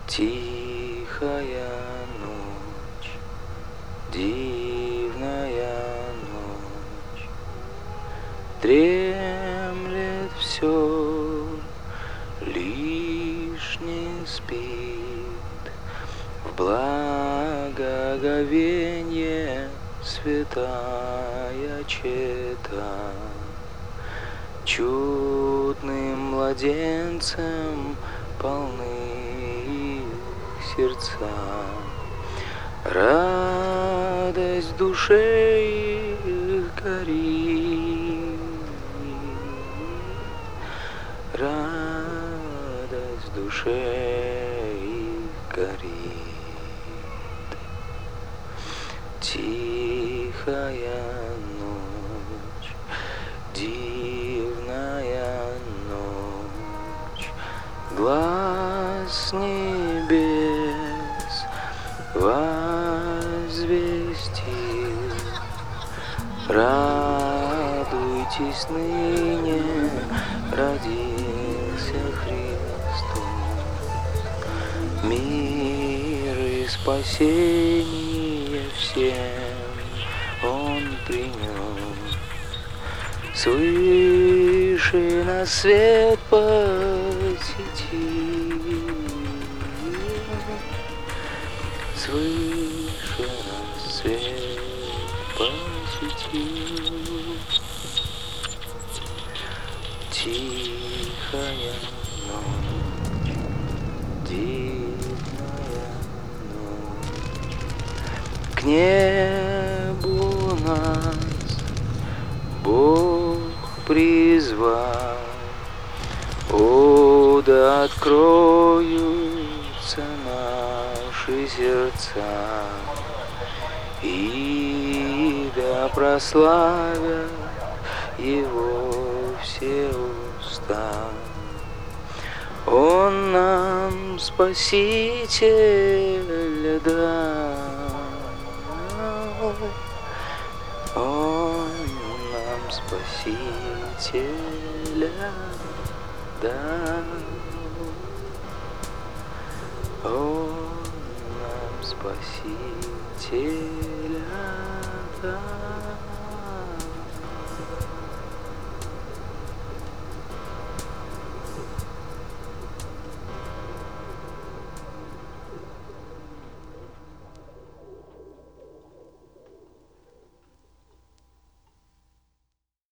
Тихая ночь, дивная ночь, дремлет все, лишь не спит. В благоговенье святая чета, чудным младенцем полны их сердца. Радость в душе их горит, радость в душе их горит. Тихая ночь, дивная ночь, глаз небес возвестил. Радуйтесь, ныне родился Христос, мир и спасение всем Он принес. Свыше на свет посетил, свыше на свет посетил. Тихая ночь, дивная ночь, к небу нас Бог призвал. О, да откроются наши сердца, и да прославят Его все уста. Он нам Спасителя дал, Он нам Спасителя дал, Он нам Спасителя дал.